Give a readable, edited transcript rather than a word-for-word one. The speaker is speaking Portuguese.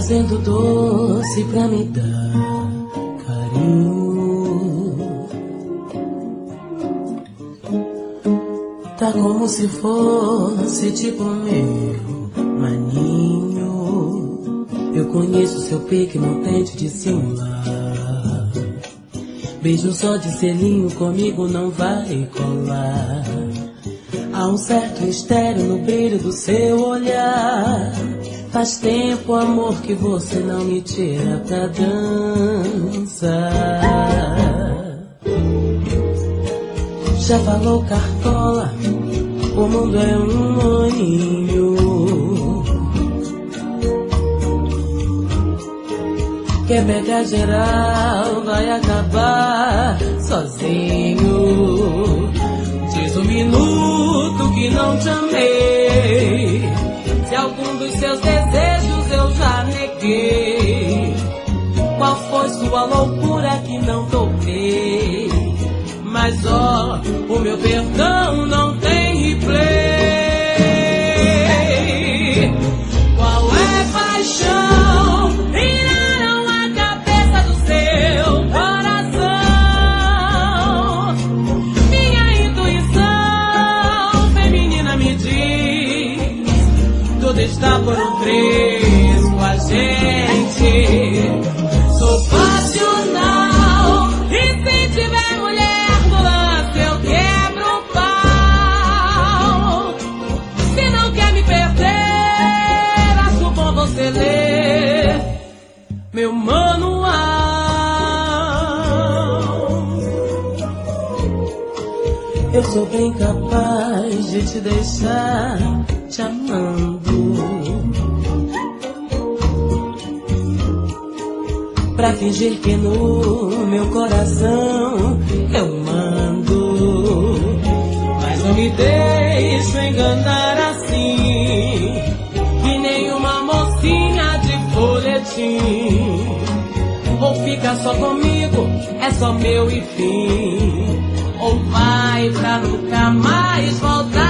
fazendo doce pra me dar carinho. Tá como se fosse tipo meu maninho. Eu conheço seu pique, não tente dissimular. Beijo só de selinho comigo não vai colar. Há um certo mistério no brilho do seu olhar. Faz tempo, amor, que você não me tira pra dançar. Já falou Cartola, o mundo é um moinho. Quer pegar geral, vai acabar sozinho. Diz um minuto que não te amei. Se algum dos seus desejos eu já neguei. Qual foi sua loucura que não toquei? Mas ó, o meu perdão não tem replay. Qual é paixão? Viraram a cabeça do seu coração. Minha intuição feminina me diz: tudo está por um triz com a gente. Sou passional e se tiver mulher no lance eu quebro o pau. Se não quer me perder, acho bom você ler meu manual. Eu sou bem capaz de te deixar te amando, pra fingir que no meu coração eu mando. Mas não me deixo enganar assim, que nenhuma mocinha de folhetim. Ou fica só comigo, é só meu e fim, ou vai pra nunca mais voltar.